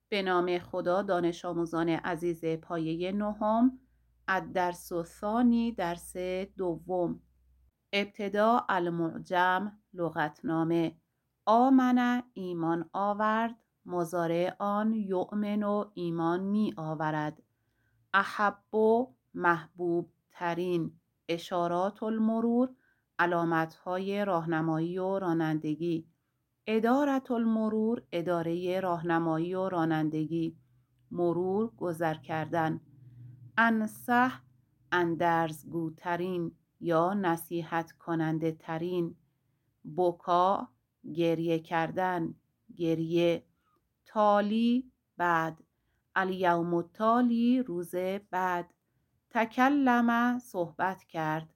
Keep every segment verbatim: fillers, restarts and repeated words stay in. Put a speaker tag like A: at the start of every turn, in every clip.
A: به نام خدا دانش آموزان عزیز پایه نهم. الدرس الثانی، درس دوم. ابتدا المعجم، لغتنامه. آمن ایمان آورد، مضارع آن یؤمن و ایمان می آورد. احب محبوب ترین. اشارات المرور، علامت های راهنمایی و رانندگی. ادارة المرور، اداره راهنمایی و رانندگی. مرور، گذر کردن. انصح، اندرزگوترین یا نصیحت کننده ترین. بکا، گریه کردن، گریه. تالی، بعد. الیوم التالی، روز بعد. تکلم، صحبت کرد.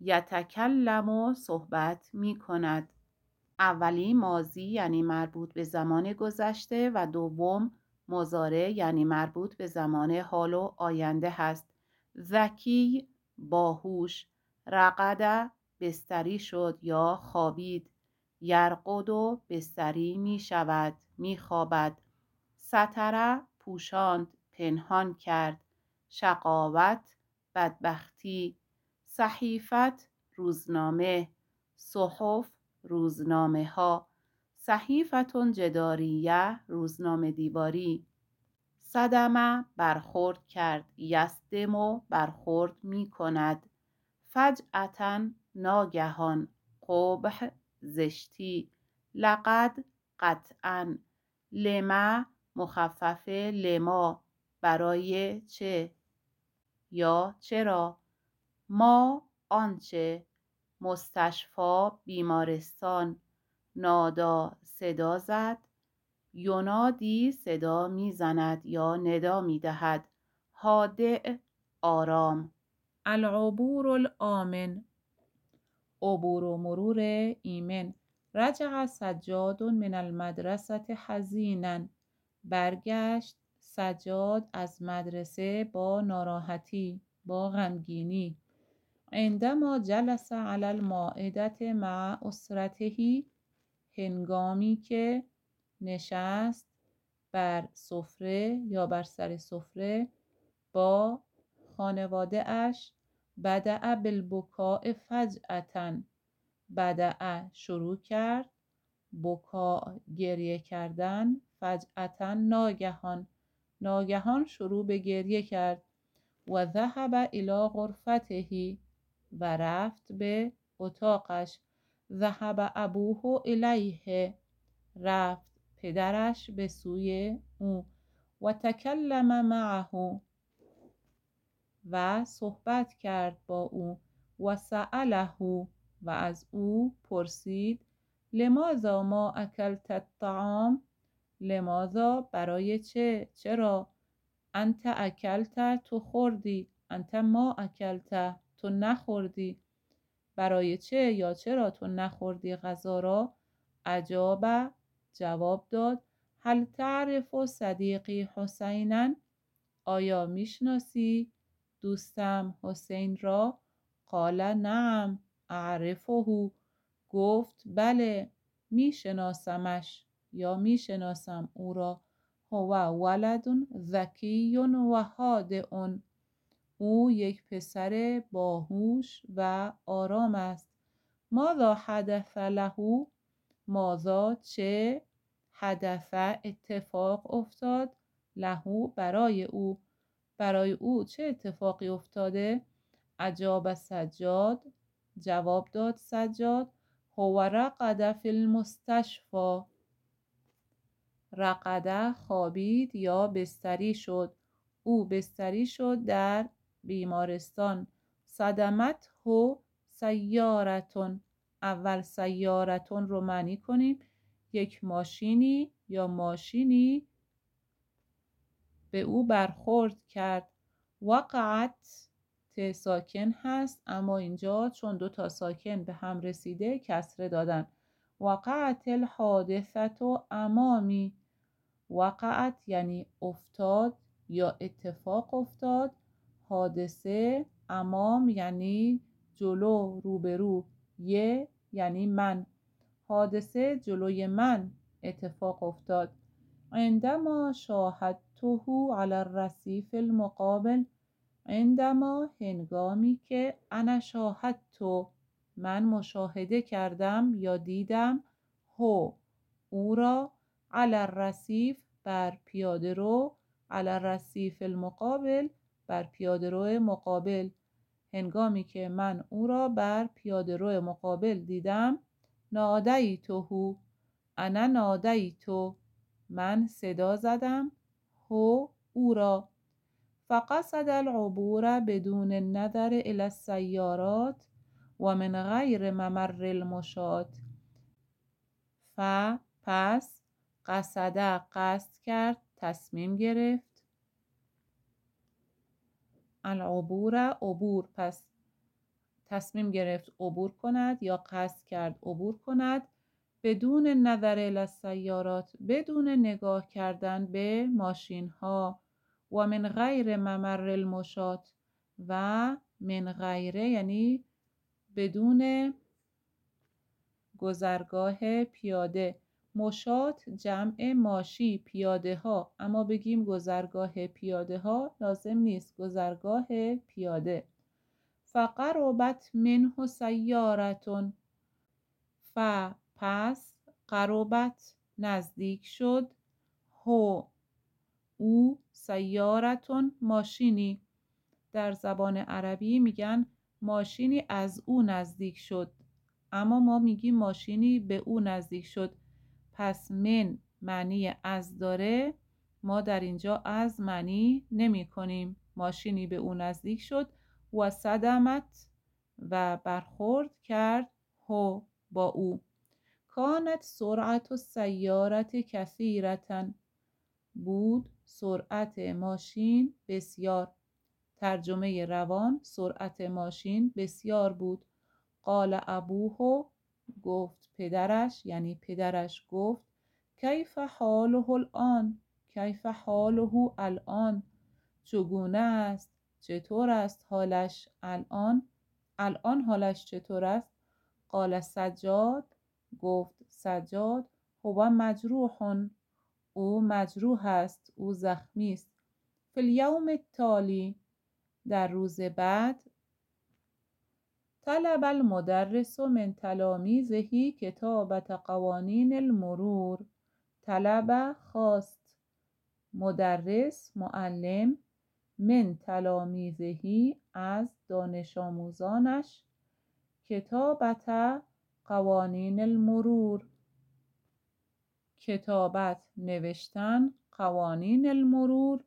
A: یتکلم، صحبت می کند. اولی ماضی یعنی مربوط به زمان گذشته و دوم مضارع یعنی مربوط به زمان حال و آینده هست. ذکی، باهوش. رقد، بستری شد یا خوابید. یرقد و بستری می شود، می خوابد. ستر، پوشاند، پنهان کرد. شقاوت، بدبختی. صحیفت، روزنامه. صحف، روزنامه ها. صحیفتون جداریه، روزنامه دیواری. صدمه، برخورد کرد. یصدم، برخورد می کند. فجأة، ناگهان. قبح، زشتی. لقد، قطعا. لما، مخفف لما، برای چه یا چرا. ما، آنچه. مستشفی، بیمارستان. نادا، صدا زد. ینادی، صدا می زند یا ندا می دهد. هادئ، آرام. العبور الآمن، عبور و مرور ایمن. رجع سجاد من المدرسة حزینا، برگشت سجاد از مدرسه با ناراحتی، با غمگینی. عندما جلس علی المائدة مع اسرته، هنگامی که نشست بر سفره یا بر سر سفره با خانواده اش. بدأ بالبکاء فجأة، بدأ شروع کرد. بکا، گریه کردن. فجأة، ناگهان، ناگهان شروع به گریه کرد. و ذهب الی غرفته، و رفت به اتاقش. ذهب ابوه الیه، رفت پدرش به سوی او. و تکلم معه، و صحبت کرد با او. و سأله، و از او پرسید. لماذا ما اکلت الطعام، لماذا، برای چه، چرا. انت اکلت، تو خوردی. انت ما اکلت، تو نخوردی. برای چه یا چرا تو نخوردی غذا را. اجاب، جواب داد. هل تعرف صدیقی حسینا، آیا میشناسی دوستم حسین را. قال نعم اعرفه، گفت بله میشناسمش یا میشناسم او را. هو ولد ذکی و هادئ، او یک پسر باهوش و آرام است. ماذا حدث له، ماذا، چه. حدث، اتفاق افتاد. له، برای او، برای او چه اتفاقی افتاده. اجاب سجاد، جواب داد سجاد. هو رقد فی المستشفی، رقد، خوابید یا بستری شد. او بستری شد در بیمارستان. صدمته سیارتون، اول سیارتون رو معنی کنیم. یک ماشینی یا ماشینی به او برخورد کرد. وقعت، ت ساکن هست اما اینجا چون دو تا ساکن به هم رسیده کسره دادن. وقعت الحادثة امامی، وقعت یعنی افتاد یا اتفاق افتاد. حادثه، امام یعنی جلو، روبرو. یه یعنی من، حادثه جلوی من اتفاق افتاد. عندما شاهدته علی الرصیف المقابل، عندما هنگامی که انا شاهدت من مشاهده کردم یا دیدم، هو او را، علی الرصیف بر پیاده رو، علی الرصیف المقابل بر پیاده رو مقابل، هنگامی که من او را بر پیاده رو مقابل دیدم، نادیته انا نادیت من صدا زدم، هو او را، فقصد العبور بدون النظر الی السیارات و من غیر ممر المشاة، ف پس قصد قصد کرد تصمیم گرفت، العبور عبور پس تصمیم گرفت عبور کند یا قصد کرد عبور کند، بدون نظر الی السیارات بدون نگاه کردن به ماشین ها، و من غیر ممر المشاة و من غیره یعنی بدون گذرگاه پیاده، مشاة جمع ماشی پیاده ها، اما بگیم گذرگاه پیاده ها لازم نیست، گذرگاه پیاده. فقربت منه سیارة، ف پس قربت نزدیک شد، هو او، سیارتون ماشینی، در زبان عربی میگن ماشینی از او نزدیک شد، اما ما میگیم ماشینی به او نزدیک شد، پس من معنی از داره، ما در اینجا از معنی نمی کنیم، ماشینی به او نزدیک شد، و صدمت و برخورد کرد، هو با او، کانت سرعت السیارة کثیرة بود سرعت ماشین بسیار، ترجمه روان سرعت ماشین بسیار بود، قال ابوه گفت پدرش یعنی پدرش گفت، کیف حاله الان کیف حاله الان چگونه است چطور است حالش الان، الان حالش چطور است، قال سجاد گفت سجاد، هو مجروح او مجروح است او زخمی است، فی الیوم التالی در روز بعد، طلب المدرس من تلاميذه کتابة قوانین المرور، طلب خواست مدرس معلم، من تلامیذه از دانش آموزانش، کتابة قوانین المرور کتابت نوشتن، قوانین المرور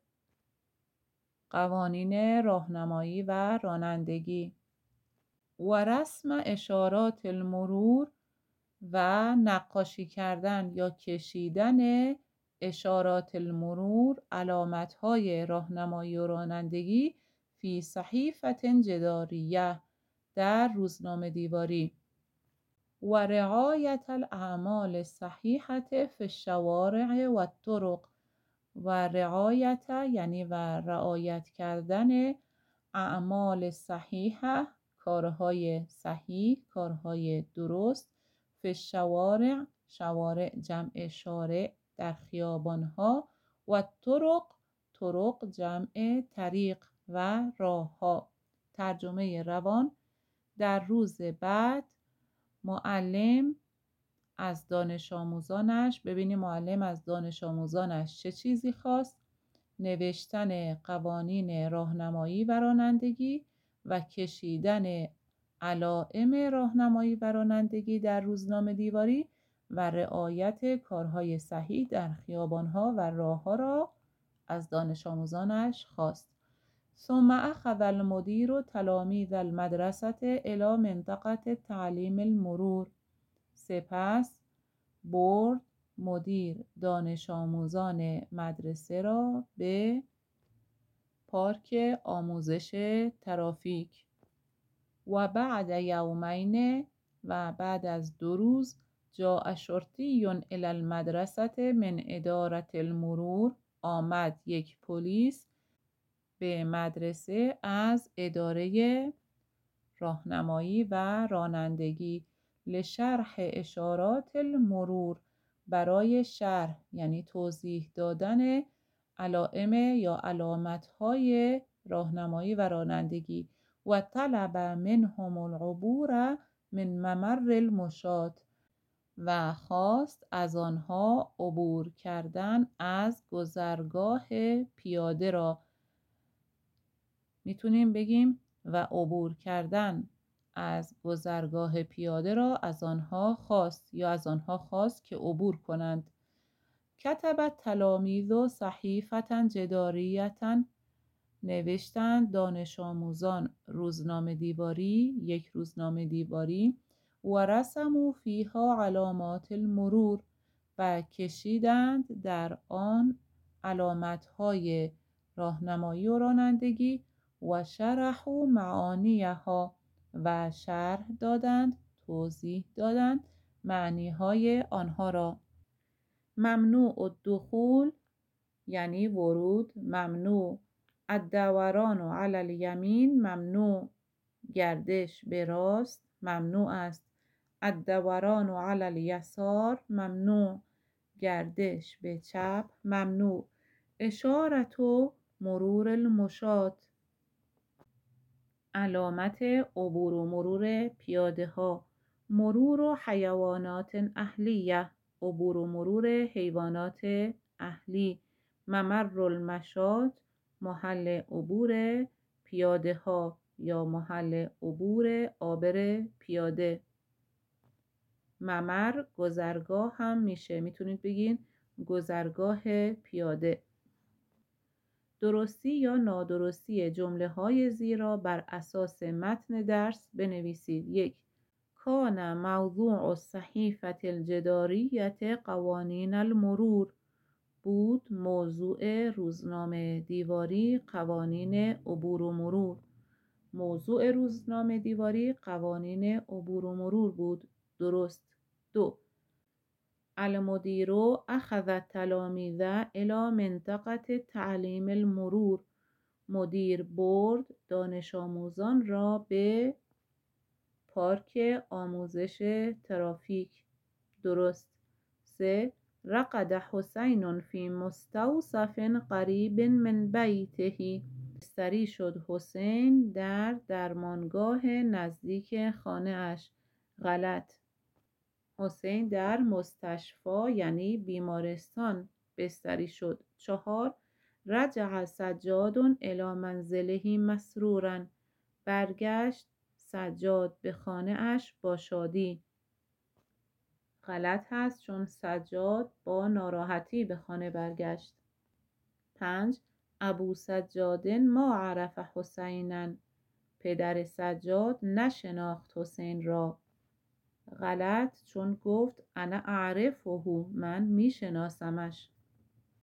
A: قوانین راهنمایی و رانندگی، و رسم اشارات المرور و نقاشی کردن یا کشیدن اشارات المرور علامت‌های راهنمایی و رانندگی، فی صحیفة جداریه در روزنامه دیواری، و رعایت الاعمال الصحیحة فی الشوارع و الطرق و رعایت یعنی و رعایت کردن اعمال صحیحه کارهای صحیح کارهای درست، فی الشوارع شوارع جمع شارع در خیابانها، و طرق طرق جمع طریق و راهها، ترجمه روان در روز بعد معلم از دانش آموزانش، ببینیم معلم از دانش آموزانش چه چیزی خواست، نوشتن قوانین راهنمایی و رانندگی و کشیدن علائم راهنمایی و رانندگی در روزنامه دیواری و رعایت کارهای صحیح در خیابانها و راهها را از دانش آموزانش خواست. ثم اخذ المدیر تلامیذ المدرسة الی منطقة تعلیم المرور، سپس برد مدیر دانش آموزان مدرسه را به پارک آموزش ترافیک، و بعد یومین و بعد از دو روز، جاء شرطی الی المدرسة من ادارة المرور آمد یک پلیس به مدرسه از اداره راهنمایی و رانندگی، لشرح اشارات المرور برای شرح یعنی توضیح دادن علائم یا علامت‌های راهنمایی و رانندگی. و طلب منهم العبور من ممر المشاة و خواست از آنها عبور کردن از گذرگاه پیاده را. میتونیم بگیم و عبور کردن از گذرگاه پیاده را از آنها خواست یا از آنها خواست که عبور کنند. کتب تلامیذ و صحیفة جداریة، نوشتند دانش آموزان روزنامه دیواری، یک روزنامه دیواری. و رسموا فیها علامات المرور و کشیدند در آن علامت‌های راهنمایی و رانندگی. و شرحوا معانیها و شرح دادند، توضیح دادند معنیهای آنها را. ممنوع الدخول یعنی ورود، ممنوع الدوران علی الیمین، ممنوع گردش به راست، ممنوع است. الدوران علی الیسار، ممنوع گردش به چپ، ممنوع. اشارت مرور المشاة، علامت عبور و مرور پیاده ها. مرور و حیوانات اهلیه، عبور و مرور حیوانات اهلی. ممر المشاة، محل عبور پیاده ها یا محل عبور عابر پیاده. ممر گذرگاه هم میشه، میتونید بگین گذرگاه پیاده. درستی یا نادرستی جمله های زیر را بر اساس متن درس بنویسید. یک، کان موضوع الصحیفة الجداریة قوانین المرور، بود موضوع روزنامه دیواری قوانین عبور و مرور. موضوع روزنامه دیواری قوانین عبور و مرور بود، درست. دو، المدیر اخذ التلاميذ الی منطقة تعلیم المرور، مدیر برد دانش آموزان را به پارک آموزش ترافیک، درست. سه، رقد حسین فی مستوصف قریب من بیته، بستری شد حسین در درمانگاه نزدیک خانه اش، غلط. حسین در مستشفی یعنی بیمارستان بستری شد. چهار، رجع سجاد الی منزله مسرورا، برگشت سجاد به خانه اش با شادی، غلط هست چون سجاد با ناراحتی به خانه برگشت. پنج، ابو سجاد ما عرف حسینا، پدر سجاد نشناخت حسین را، غلط چون گفت انا اعرفه، من میشناسمش.